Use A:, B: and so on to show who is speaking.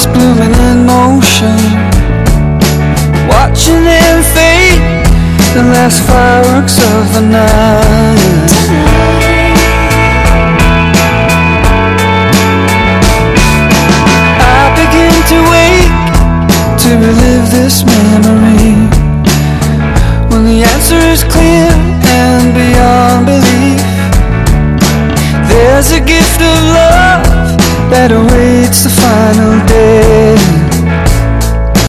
A: blooming in motion, watching them fade, the last fireworks of the night.